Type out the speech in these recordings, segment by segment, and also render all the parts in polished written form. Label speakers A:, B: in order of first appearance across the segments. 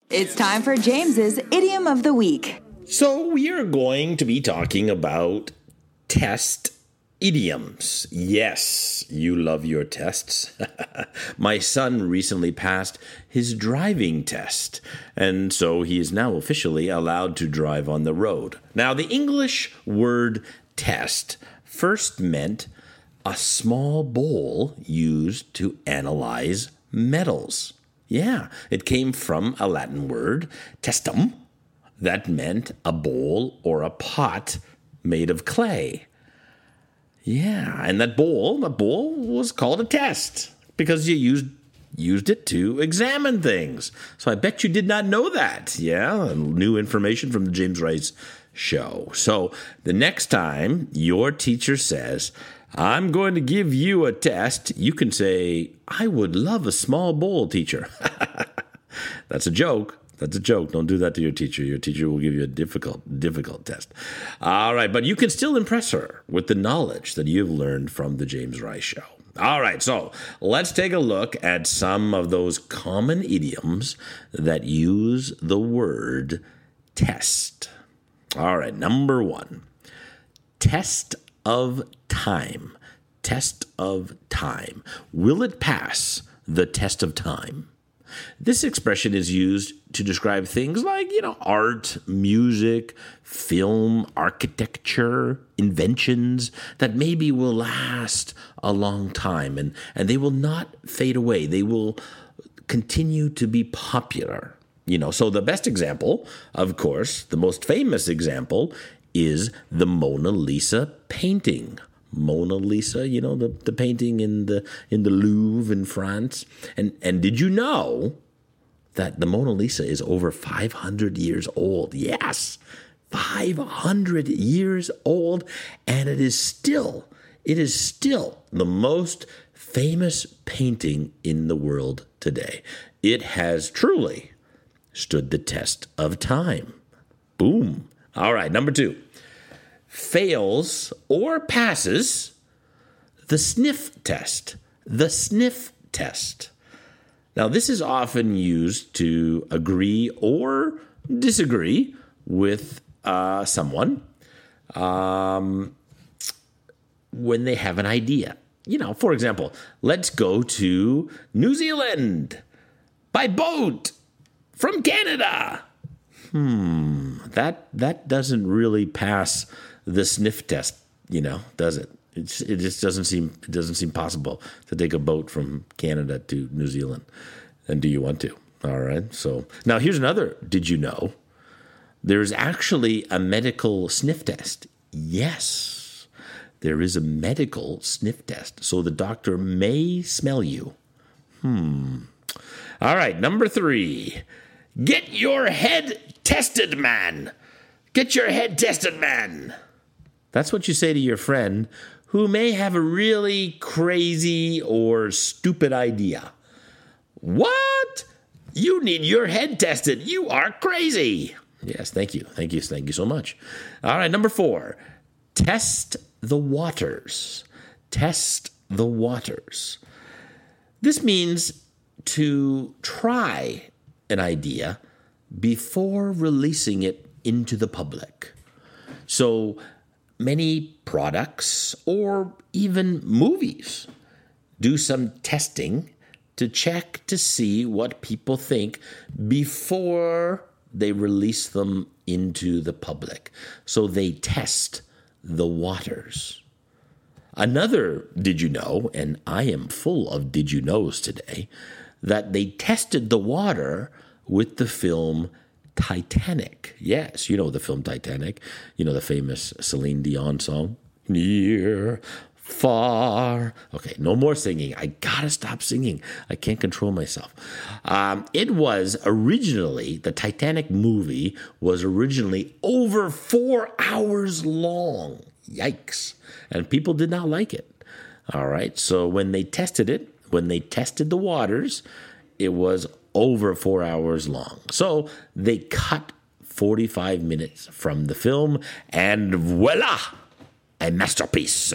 A: It's time for James's Idiom of the Week.
B: So we are going to be talking about test idioms. Yes, you love your tests. My son recently passed his driving test, and so he is now officially allowed to drive on the road. Now, the English word test first meant a small bowl used to analyze metals. Yeah, it came from a Latin word, testum, that meant a bowl or a pot made of clay. Yeah, and that bowl was called a test because you used it to examine things. So I bet you did not know that. Yeah, new information from the James Rice Show. So the next time your teacher says, I'm going to give you a test, you can say, I would love a small bowl, teacher. That's a joke. That's a joke. Don't do that to your teacher. Your teacher will give you a difficult test. All right, but you can still impress her with the knowledge that you've learned from the James Rice Show. All right, so let's take a look at some of those common idioms that use the word test. All right, number one, test of time. Test of time. Will it pass the test of time? This expression is used to describe things like, art, music, film, architecture, inventions that maybe will last a long time and they will not fade away. They will continue to be popular. So the best example, of course, the most famous example is the Mona Lisa painting. Mona Lisa, the painting in the Louvre in France. And did you know that the Mona Lisa is over 500 years old? Yes, 500 years old, and it is still the most famous painting in the world today. It has truly stood the test of time. Boom. All right, number two. Fails or passes the sniff test. The sniff test. Now, this is often used to agree or disagree with someone when they have an idea. For example, let's go to New Zealand by boat from Canada. That doesn't really pass the sniff test, does it? It just doesn't seem possible to take a boat from Canada to New Zealand. And do you want to? All right. So now here's another. Did you know there's actually a medical sniff test? Yes, there is a medical sniff test. So the doctor may smell you. All right. Number three. Get your head tested, man. Get your head tested, man. That's what you say to your friend who may have a really crazy or stupid idea. What? You need your head tested. You are crazy. Yes, thank you. Thank you so much. All right, number four. Test the waters. Test the waters. This means to try an idea before releasing it into the public. So many products or even movies do some testing to check to see what people think before they release them into the public. So they test the waters. Another did you know, and I am full of did you knows today, that they tested the water with the film Titanic. Yes, the film Titanic. The famous Celine Dion song. Near, far. Okay, no more singing. I gotta stop singing. I can't control myself. The Titanic movie was originally over 4 hours long. Yikes. And people did not like it. All right, so when they tested the waters, it was over 4 hours long. So they cut 45 minutes from the film, and voila, a masterpiece.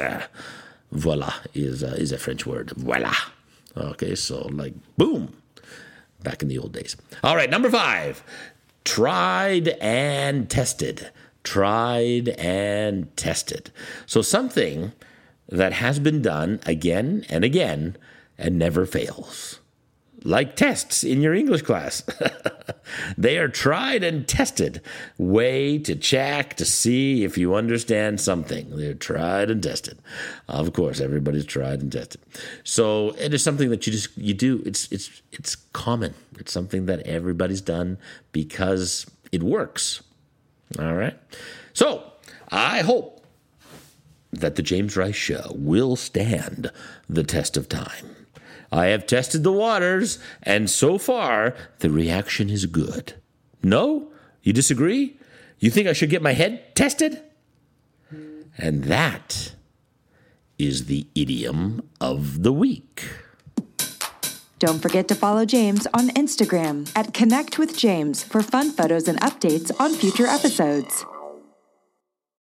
B: Voila is a French word. Voila. Okay, so boom. back in the old days. All right, number 5, tried and tested. Tried and tested. So something that has been done again and again and never fails. Like tests in your English class. They are tried and tested. Way to check to see if you understand something. They're tried and tested. Of course, everybody's tried and tested. So it is something that you do. It's common. It's something that everybody's done because it works. All right. So I hope that the James Rice Show will stand the test of time. I have tested the waters, and so far, the reaction is good. No? You disagree? You think I should get my head tested? And that is the idiom of the week.
A: Don't forget to follow James on Instagram at Connect with James for fun photos and updates on future episodes.